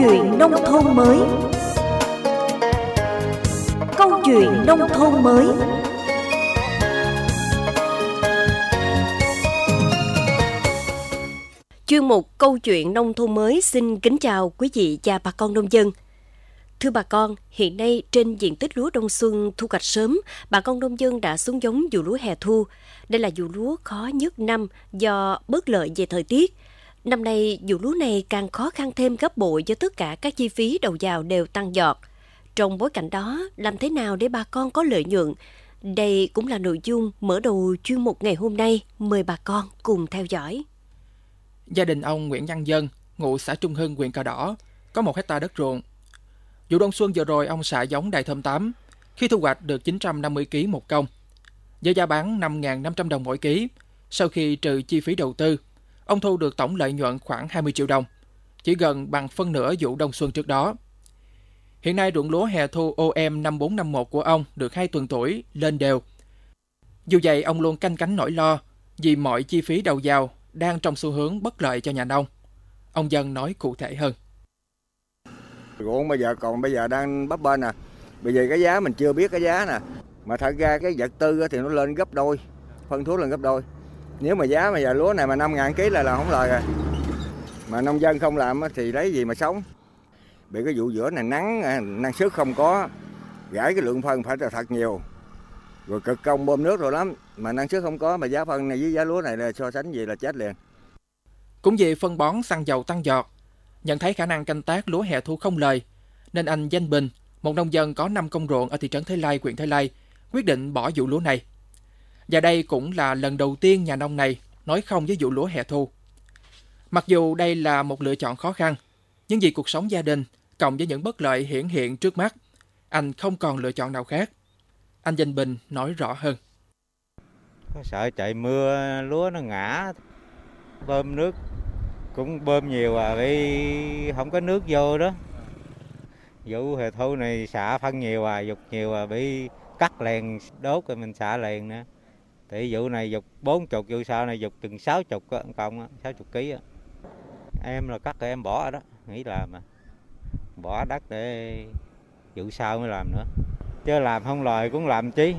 chuyện nông thôn mới. Câu chuyện nông thôn mới. Chuyên mục Câu chuyện nông thôn mới xin kính chào quý vị và bà con nông dân. Thưa bà con, hiện nay trên diện tích lúa đông xuân thu hoạch sớm, bà con nông dân đã xuống giống vụ lúa hè thu. Đây là vụ lúa khó nhất năm do bất lợi về thời tiết. Năm nay, vụ lúa này càng khó khăn thêm gấp bội do tất cả các chi phí đầu vào đều tăng giọt. Trong bối cảnh đó, làm thế nào để bà con có lợi nhuận? Đây cũng là nội dung mở đầu chuyên mục ngày hôm nay. Mời bà con cùng theo dõi. Gia đình ông Nguyễn Văn Dân, ngụ xã Trung Hưng, huyện Cờ Đỏ, có 1 hectare đất ruộng. Vụ đông xuân vừa rồi ông xạ giống Đài Thơm 8, khi thu hoạch được 950 kg một công, với giá bán 5.500 đồng mỗi ký. Sau khi trừ chi phí đầu tư, ông thu được tổng lợi nhuận khoảng 20 triệu đồng, chỉ gần bằng phân nửa vụ đông xuân trước đó. Hiện nay ruộng lúa hè thu OM 5451 của ông được 2 tuần tuổi, lên đều. Dù vậy, ông luôn canh cánh nỗi lo vì mọi chi phí đầu vào đang trong xu hướng bất lợi cho nhà nông. Ông Dân nói cụ thể hơn. Ruộng bây giờ đang bấp bênh nè. Bây giờ cái giá mình chưa biết cái giá nè. Mà thật ra cái vật tư thì nó lên gấp đôi, phân thuốc lên gấp đôi. Nếu mà giá mà giờ lúa này mà 5.000 kg là không lời rồi. Mà nông dân không làm thì lấy gì mà sống. Bị cái vụ giữa này nắng, năng suất không có, gãi cái lượng phân phải là thật nhiều. Rồi cực công bơm nước rồi lắm, mà năng suất không có, mà giá phân này với giá lúa này là so sánh gì là chết liền. Cũng vì phân bón xăng dầu tăng giọt, nhận thấy khả năng canh tác lúa hè thu không lời, nên anh Danh Bình, một nông dân có 5 công ruộng ở thị trấn Thới Lai, huyện Thới Lai, quyết định bỏ vụ lúa này. Và đây cũng là lần đầu tiên nhà nông này nói không với vụ lúa hè thu. Mặc dù đây là một lựa chọn khó khăn, nhưng vì cuộc sống gia đình cộng với những bất lợi hiển hiện trước mắt, anh không còn lựa chọn nào khác. Anh Danh Bình nói rõ hơn. Sợ trời mưa lúa nó ngã, bơm nước cũng bơm nhiều vì không có nước vô đó. Vụ hè thu này xả phân nhiều dục nhiều bị cắt liền đốt rồi mình xả liền nữa. Thì vụ này dục 40, vụ sau này dục chừng 60 công, 60 kg. Em là cắt rồi em bỏ ở đó, nghĩ làm mà. Bỏ đất để vụ sau mới làm nữa. Chứ làm không lời cũng làm chi.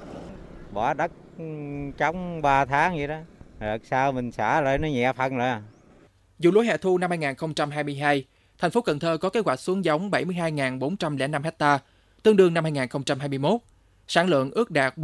Bỏ đất trống 3 tháng vậy đó. Rồi sau mình xả lại nó nhẹ phân lại. Vụ lúa hè thu năm 2022, thành phố Cần Thơ có kế hoạch xuống giống 72.405 ha, tương đương năm 2021. Sản lượng ước đạt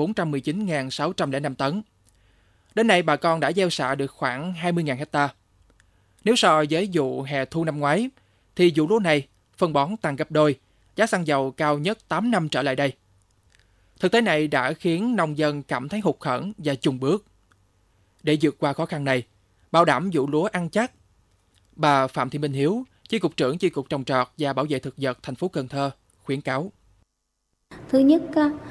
419.605 tấn. Đến nay, bà con đã gieo xạ được khoảng 20.000 ha. Nếu so với vụ hè thu năm ngoái, thì vụ lúa này phân bón tăng gấp đôi, giá xăng dầu cao nhất 8 năm trở lại đây. Thực tế này đã khiến nông dân cảm thấy hụt hẫng và chùn bước. Để vượt qua khó khăn này, bảo đảm vụ lúa ăn chắc, bà Phạm Thị Minh Hiếu, Chi cục trưởng Chi cục Trồng trọt và Bảo vệ thực vật thành phố Cần Thơ khuyến cáo. Thứ nhất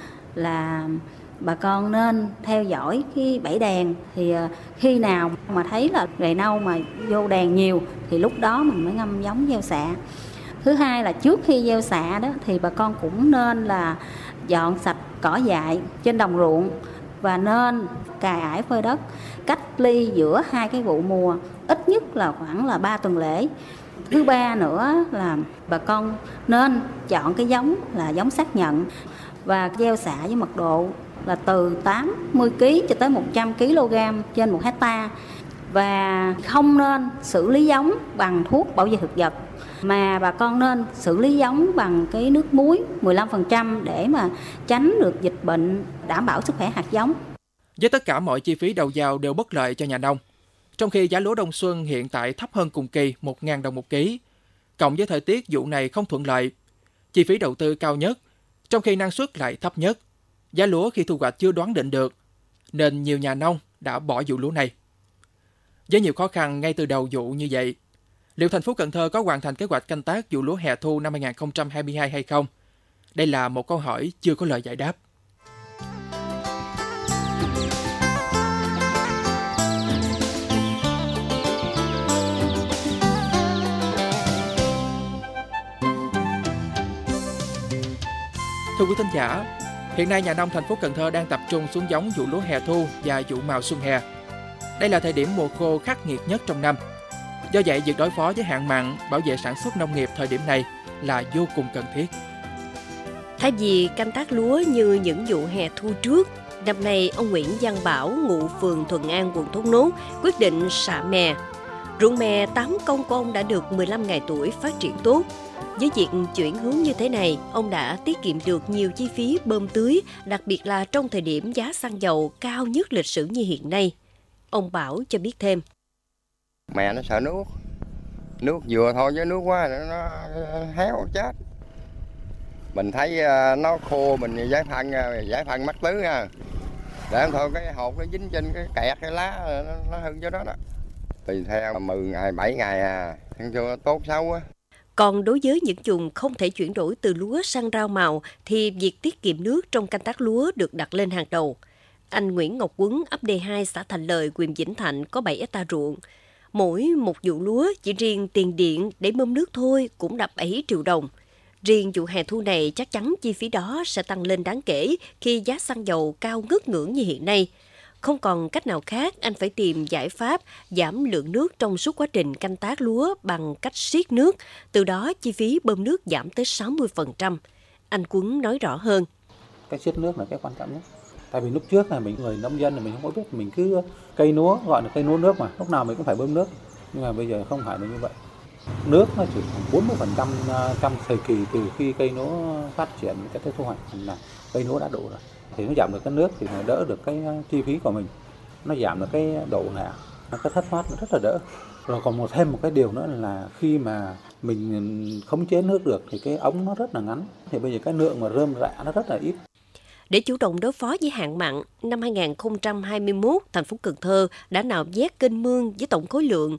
là bà con nên theo dõi cái bẫy đèn, thì khi nào mà thấy là rễ nâu mà vô đèn nhiều thì lúc đó mình mới ngâm giống gieo xạ. Thứ hai là trước khi gieo xạ đó thì bà con cũng nên là dọn sạch cỏ dại trên đồng ruộng và nên cày ải phơi đất, cách ly giữa hai cái vụ mùa ít nhất là khoảng là 3 tuần lễ. Thứ ba nữa là bà con nên chọn cái giống là giống xác nhận và gieo xạ với mật độ là từ 80 kg cho tới 100 kg trên 1 hectare, và không nên xử lý giống bằng thuốc bảo vệ thực vật, mà bà con nên xử lý giống bằng cái nước muối 15% để mà tránh được dịch bệnh, đảm bảo sức khỏe hạt giống. Với tất cả mọi chi phí đầu vào đều bất lợi cho nhà nông, trong khi giá lúa đông xuân hiện tại thấp hơn cùng kỳ 1.000 đồng một ký, cộng với thời tiết vụ này không thuận lợi, chi phí đầu tư cao nhất, trong khi năng suất lại thấp nhất, giá lúa khi thu hoạch chưa đoán định được, nên nhiều nhà nông đã bỏ vụ lúa này. Với nhiều khó khăn ngay từ đầu vụ như vậy, liệu thành phố Cần Thơ có hoàn thành kế hoạch canh tác vụ lúa hè thu năm 2022 hay không? Đây là một câu hỏi chưa có lời giải đáp. Thưa quý thính giả, hiện nay nhà nông thành phố Cần Thơ đang tập trung xuống giống vụ lúa hè thu và vụ màu xuân hè. Đây là thời điểm mùa khô khắc nghiệt nhất trong năm. Do vậy, việc đối phó với hạn mặn, bảo vệ sản xuất nông nghiệp thời điểm này là vô cùng cần thiết. Thay vì canh tác lúa như những vụ hè thu trước, năm nay ông Nguyễn Văn Bảo, ngụ phường Thuận An, quận Thốt Nốt, quyết định xạ mè. Ruộng mè 8 công của ông đã được 15 ngày tuổi, phát triển tốt. Với việc chuyển hướng như thế này, ông đã tiết kiệm được nhiều chi phí bơm tưới, đặc biệt là trong thời điểm giá xăng dầu cao nhất lịch sử như hiện nay. Ông Bảo cho biết thêm. Mẹ nó sợ nước vừa thôi chứ nước quá nó héo chết. Mình thấy nó khô mình giải phân mắc tứ nha. Để thôi cái hột nó dính trên cái kẹt cái lá nó hư cho đó đó. Tùy theo 10 ngày 7 ngày ăn cho tốt xấu á. Còn đối với những vùng không thể chuyển đổi từ lúa sang rau màu thì việc tiết kiệm nước trong canh tác lúa được đặt lên hàng đầu. Anh Nguyễn Ngọc Quấn, ấp D2, xã Thành Lợi, huyện Vĩnh Thạnh có 7 hectare ruộng. Mỗi một vụ lúa chỉ riêng tiền điện để bơm nước thôi cũng đã 7 triệu đồng. Riêng vụ hè thu này chắc chắn chi phí đó sẽ tăng lên đáng kể khi giá xăng dầu cao ngất ngưỡng như hiện nay. Không còn cách nào khác, anh phải tìm giải pháp giảm lượng nước trong suốt quá trình canh tác lúa bằng cách siết nước, từ đó chi phí bơm nước giảm tới 60%. Anh Quấn nói rõ hơn. Cái siết nước là cái quan trọng nhất. Tại vì lúc trước là mình người nông dân thì mình không có biết, mình cứ cây lúa gọi là cây lúa nước mà, lúc nào mình cũng phải bơm nước. Nhưng mà bây giờ không phải là như vậy. Nước nó chỉ khoảng 40% trong thời kỳ từ khi cây lúa phát triển cho tới thu hoạch là cây lúa đã đủ rồi. Thì nó giảm được cái nước thì nó đỡ được cái chi phí của mình, nó giảm được cái độ nạ, cái thất thoát nó rất là đỡ. Rồi còn thêm một cái điều nữa là khi mà mình khống chế nước được thì cái ống nó rất là ngắn, thì bây giờ cái lượng mà rơm rạ nó rất là ít. Để chủ động đối phó với hạn mặn, năm 2021, thành phố Cần Thơ đã nạo vét kênh mương với tổng khối lượng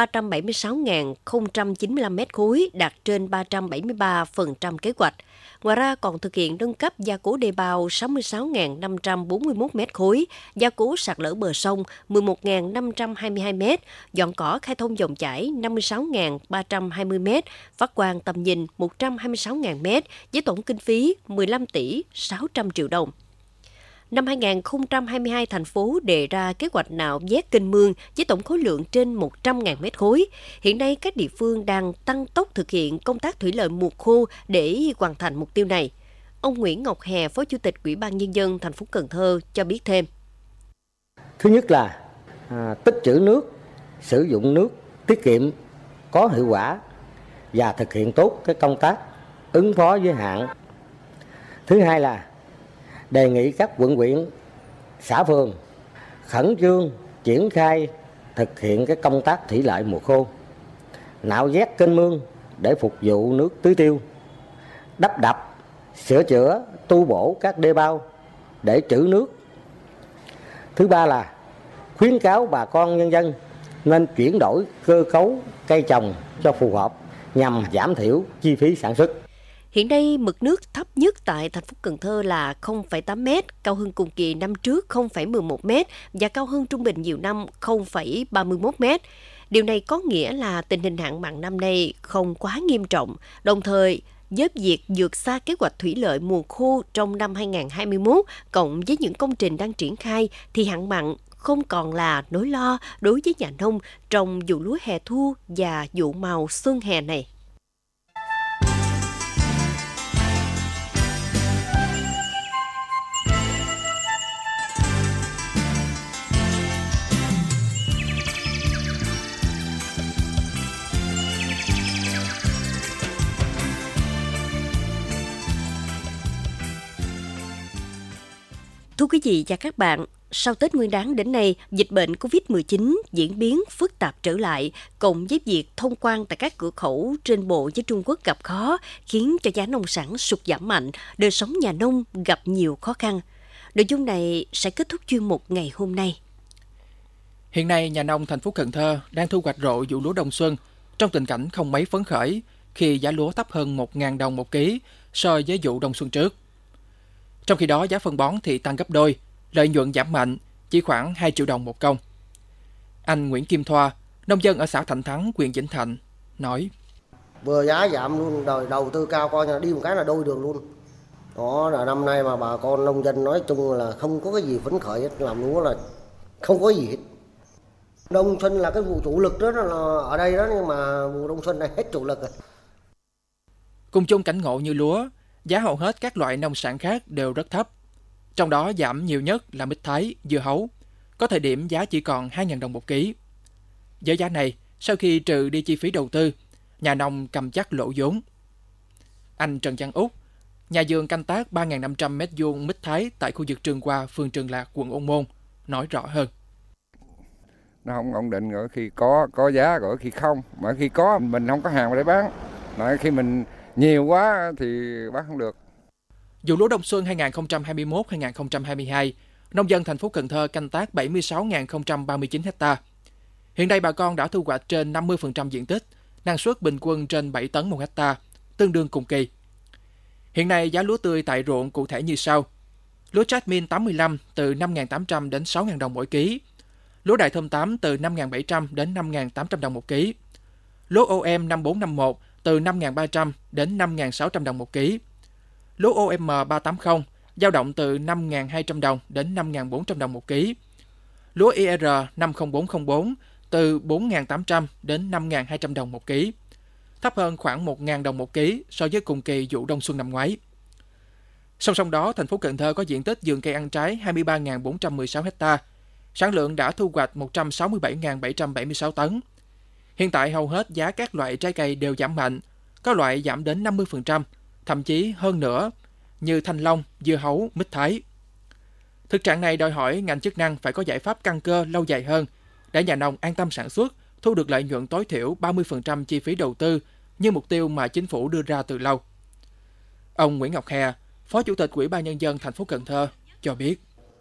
376.095 mét khối, đạt trên 373% kế hoạch. Ngoài ra còn thực hiện nâng cấp gia cố đê bao 66.541 mét khối, gia cố sạt lở bờ sông 11.522 mét, dọn cỏ khai thông dòng chảy 56.320 mét, phát quang tầm nhìn 126.000 mét, với tổng kinh phí 15 tỷ 600 triệu đồng. Năm 2022, thành phố đề ra kế hoạch nạo vét kênh mương với tổng khối lượng trên 100.000 mét khối. Hiện nay, các địa phương đang tăng tốc thực hiện công tác thủy lợi mùa khô để hoàn thành mục tiêu này. Ông Nguyễn Ngọc Hè, Phó Chủ tịch Ủy ban Nhân dân thành phố Cần Thơ cho biết thêm. Thứ nhất là tích trữ nước, sử dụng nước tiết kiệm, có hiệu quả và thực hiện tốt cái công tác ứng phó với hạn. Thứ hai là đề nghị các quận huyện, xã phường khẩn trương triển khai thực hiện cái công tác thủy lợi mùa khô, nạo vét kênh mương để phục vụ nước tưới tiêu, đắp đập, sửa chữa, tu bổ các đê bao để trữ nước. Thứ ba là khuyến cáo bà con nhân dân nên chuyển đổi cơ cấu cây trồng cho phù hợp nhằm giảm thiểu chi phí sản xuất. Hiện nay, mực nước thấp nhất tại thành phố Cần Thơ là 0,8 m, cao hơn cùng kỳ năm trước 0,11 m và cao hơn trung bình nhiều năm 0,31 m. Điều này có nghĩa là tình hình hạn mặn năm nay không quá nghiêm trọng, đồng thời với việc vượt xa kế hoạch thủy lợi mùa khô trong năm 2021, cộng với những công trình đang triển khai, thì hạn mặn không còn là nỗi lo đối với nhà nông trong vụ lúa hè thu và vụ màu xuân hè này. Thưa quý vị và các bạn, sau Tết Nguyên đán đến nay, dịch bệnh COVID-19 diễn biến phức tạp trở lại, cộng với việc thông quan tại các cửa khẩu trên bộ với Trung Quốc gặp khó, khiến cho giá nông sản sụt giảm mạnh, đời sống nhà nông gặp nhiều khó khăn. Nội dung này sẽ kết thúc chuyên mục ngày hôm nay. Hiện nay, nhà nông thành phố Cần Thơ đang thu hoạch rộ vụ lúa đông xuân trong tình cảnh không mấy phấn khởi khi giá lúa thấp hơn 1.000 đồng một ký so với vụ đông xuân trước. Trong khi đó, giá phân bón thì tăng gấp đôi, lợi nhuận giảm mạnh, chỉ khoảng 2 triệu đồng một công. Anh Nguyễn Kim Thoa, nông dân ở xã Thạnh Thắng, huyện Vĩnh Thạnh, nói: Vừa giá giảm luôn, đầu tư cao coi là đi một cái là đôi đường luôn. Đó là năm nay mà bà con nông dân nói chung là không có cái gì phấn khởi hết, làm lúa là không có gì hết. Đông xuân là cái vụ chủ lực đó là ở đây đó, nhưng mà vụ đông xuân này hết chủ lực rồi. Cùng chung cảnh ngộ như lúa, giá hầu hết các loại nông sản khác đều rất thấp. Trong đó giảm nhiều nhất là mít thái, dưa hấu. Có thời điểm giá chỉ còn 2.000 đồng một ký. Với giá này, sau khi trừ đi chi phí đầu tư, nhà nông cầm chắc lỗ vốn. Anh Trần Văn Úc, nhà vườn canh tác 3.500 m2 mít thái tại khu vực Trường Hoa, phường Trường Lạc, quận Ô Môn, nói rõ hơn. Nó không ổn định, rồi khi có giá, rồi khi không. Mà khi có mình không có hàng để bán. Mà khi mình nhiều quá thì bán không được. Vụ lúa đông xuân 2021-2022, nông dân thành phố Cần Thơ canh tác 76.039 ha. Hiện nay bà con đã thu hoạch trên 50% diện tích, năng suất bình quân trên 7 tấn một ha, tương đương cùng kỳ. Hiện nay giá lúa tươi tại ruộng cụ thể như sau. Lúa Jasmine 85 từ 5.800 đến 6.000 đồng mỗi ký. Lúa Đại Thơm 8 từ 5.700 đến 5.800 đồng một ký. Lúa OM 5451 từ 5.300 đến 5.600 đồng một ký. Lúa OM 380 dao động từ 5.200 đồng đến 5.400 đồng một ký. Lúa IR 50404 từ 4.800 đến 5.200 đồng một ký, thấp hơn khoảng 1.000 đồng một ký so với cùng kỳ vụ đông xuân năm ngoái. Song song đó, thành phố Cần Thơ có diện tích vườn cây ăn trái 23.416 ha, sản lượng đã thu hoạch 167.776 tấn. Hiện tại hầu hết giá các loại trái cây đều giảm mạnh, có loại giảm đến 50%, thậm chí hơn nữa, như thanh long, dưa hấu, mít thái. Thực trạng này đòi hỏi ngành chức năng phải có giải pháp căn cơ lâu dài hơn để nhà nông an tâm sản xuất, thu được lợi nhuận tối thiểu 30% chi phí đầu tư như mục tiêu mà chính phủ đưa ra từ lâu. Ông Nguyễn Ngọc Hè, Phó Chủ tịch Ủy ban Nhân dân thành phố Cần Thơ cho biết.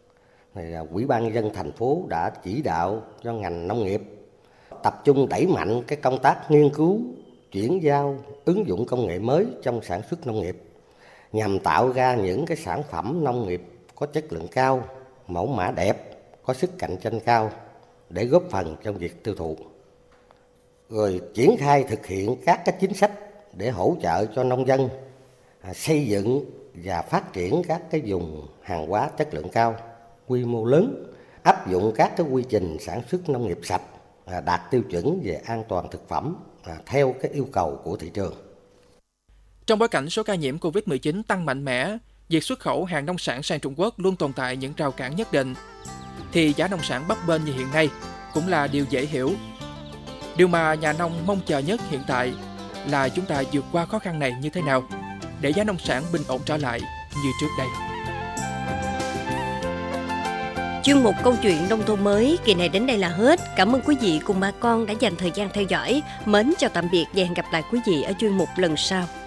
Ủy ban Nhân dân thành phố đã chỉ đạo cho ngành nông nghiệp tập trung đẩy mạnh cái công tác nghiên cứu, chuyển giao, ứng dụng công nghệ mới trong sản xuất nông nghiệp nhằm tạo ra những cái sản phẩm nông nghiệp có chất lượng cao, mẫu mã đẹp, có sức cạnh tranh cao để góp phần trong việc tiêu thụ. Rồi triển khai thực hiện các cái chính sách để hỗ trợ cho nông dân xây dựng và phát triển các cái vùng hàng hóa chất lượng cao, quy mô lớn, áp dụng các cái quy trình sản xuất nông nghiệp sạch, đạt tiêu chuẩn về an toàn thực phẩm theo cái yêu cầu của thị trường. Trong bối cảnh số ca nhiễm COVID-19 tăng mạnh mẽ, việc xuất khẩu hàng nông sản sang Trung Quốc luôn tồn tại những rào cản nhất định, thì giá nông sản bấp bênh như hiện nay cũng là điều dễ hiểu. Điều mà nhà nông mong chờ nhất hiện tại là chúng ta vượt qua khó khăn này như thế nào để giá nông sản bình ổn trở lại như trước đây. Chuyên mục Câu chuyện nông thôn mới kỳ này đến đây là hết. Cảm ơn quý vị cùng bà con đã dành thời gian theo dõi. Mến chào tạm biệt và hẹn gặp lại quý vị ở chuyên mục lần sau.